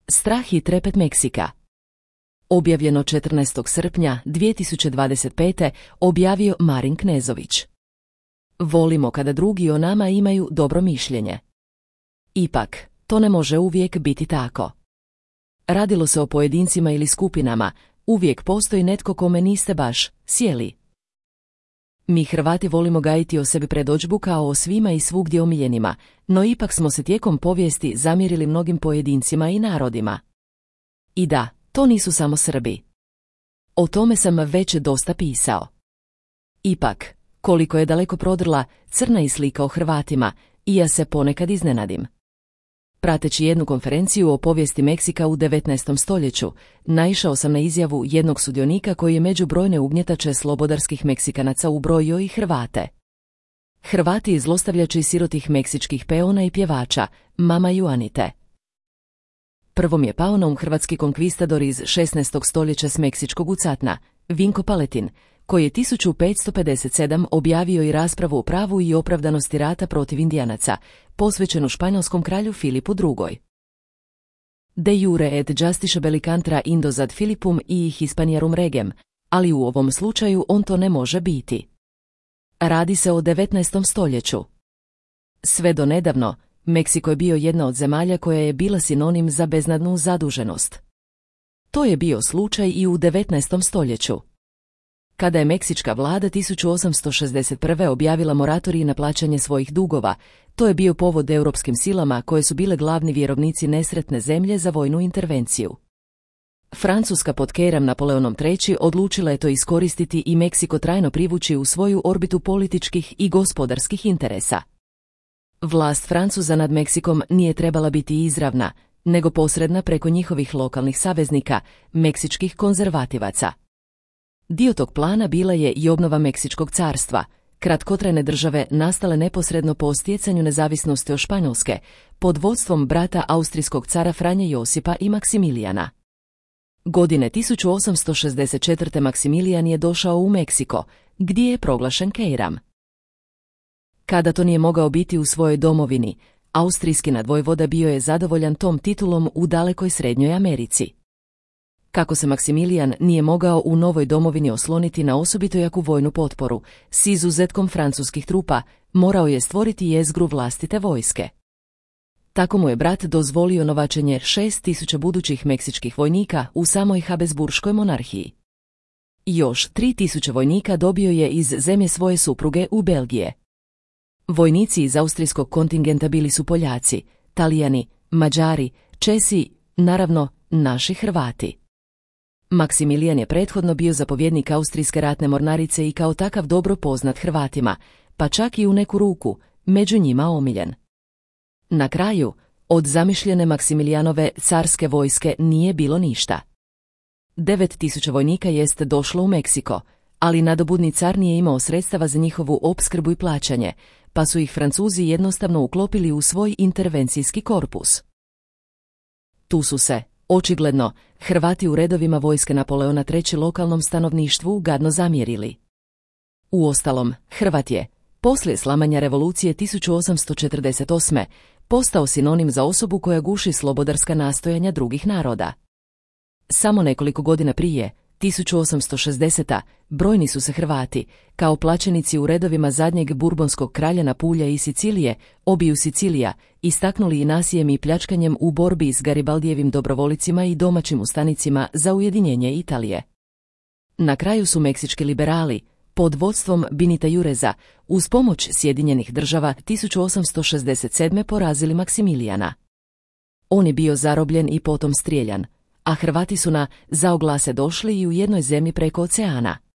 Strah i trepet Meksika. Objavljeno 14. srpnja 2025. objavio Marin Knezović. Volimo kada drugi o nama imaju dobro mišljenje. Ipak, to ne može uvijek biti tako. Radilo se o pojedincima ili skupinama, uvijek postoji netko kome niste baš sjeli. Mi Hrvati volimo gajiti o sebi predodžbu kao o svima i svugdje omiljenima, no ipak smo se tijekom povijesti zamjerili mnogim pojedincima i narodima. I da, to nisu samo Srbi. O tome sam već dosta pisao. Ipak, koliko je daleko prodrla crna i slika o Hrvatima, i ja se ponekad iznenadim. Prateći jednu konferenciju o povijesti Meksika u 19. stoljeću, naišao sam na izjavu jednog sudionika koji je među brojne ugnjetače slobodarskih Meksikanaca ubrojio i Hrvate. Hrvati zlostavljači sirotih meksičkih peona i pjevača, Mama Juanite. Prvom je pao na hrvatski konkvistador iz 16. stoljeća s meksičkog ucatna, Vinko Paletin, koji je 1557 objavio i raspravu o pravu i opravdanosti rata protiv Indijanaca, posvećenu španjolskom kralju Filipu II. De jure et justiciabili contra Indos ad Filipum i Hispaniarum regem, ali u ovom slučaju on to ne može biti. Radi se o 19. stoljeću. Sve do nedavno, Meksiko je bio jedna od zemalja koja je bila sinonim za beznadnu zaduženost. To je bio slučaj i u 19. stoljeću. Kada je meksička vlada 1861. objavila moratorij na plaćanje svojih dugova, to je bio povod europskim silama koje su bile glavni vjerovnici nesretne zemlje za vojnu intervenciju. Francuska pod kerom Napoleonom III odlučila je to iskoristiti i Meksiko trajno privući u svoju orbitu političkih i gospodarskih interesa. Vlast Francuza nad Meksikom nije trebala biti izravna, nego posredna preko njihovih lokalnih saveznika, meksičkih konzervativaca. Dio tog plana bila je i obnova Meksičkog carstva, kratkotrajne države nastale neposredno po stjecanju nezavisnosti od Španjolske, pod vodstvom brata austrijskog cara Franje Josipa i Maksimilijana. Godine 1864. Maksimilijan je došao u Meksiko, gdje je proglašen kejram. Kada to nije mogao biti u svojoj domovini, austrijski nadvojvoda bio je zadovoljan tom titulom u dalekoj Srednjoj Americi. Kako se Maksimilijan nije mogao u novoj domovini osloniti na osobito jaku vojnu potporu, s izuzetkom francuskih trupa, morao je stvoriti jezgru vlastite vojske. Tako mu je brat dozvolio novačenje 6.000 budućih meksičkih vojnika u samoj Habsburškoj monarhiji. Još 3.000 vojnika dobio je iz zemlje svoje supruge u Belgije. Vojnici iz austrijskog kontingenta bili su Poljaci, Talijani, Mađari, Česi, naravno, naši Hrvati. Maksimilijan je prethodno bio zapovjednik austrijske ratne mornarice i kao takav dobro poznat Hrvatima, pa čak i u neku ruku, među njima omiljen. Na kraju, od zamišljene Maksimilijanove carske vojske nije bilo ništa. 9.000 vojnika jest došlo u Meksiko, ali nadobudni car nije imao sredstava za njihovu opskrbu i plaćanje, pa su ih Francuzi jednostavno uklopili u svoj intervencijski korpus. Tu su se, očigledno, Hrvati u redovima vojske Napoleona III lokalnom stanovništvu gadno zamjerili. Uostalom, Hrvat je, poslije slamanja revolucije 1848. postao sinonim za osobu koja guši slobodarska nastojanja drugih naroda. Samo nekoliko godina prije, 1860. brojni su se Hrvati, kao plaćenici u redovima zadnjeg burbonskog kralja Napulja i Sicilije, obiju Sicilija, istaknuli i nasijem i pljačkanjem u borbi s Garibaldijevim dobrovolicima i domaćim ustanicima za ujedinjenje Italije. Na kraju su meksički liberali, pod vodstvom Benita Jureza, uz pomoć Sjedinjenih država 1867. porazili Maksimilijana. On je bio zarobljen i potom strijeljan, a Hrvati su na zaoglase došli i u jednoj zemlji preko oceana.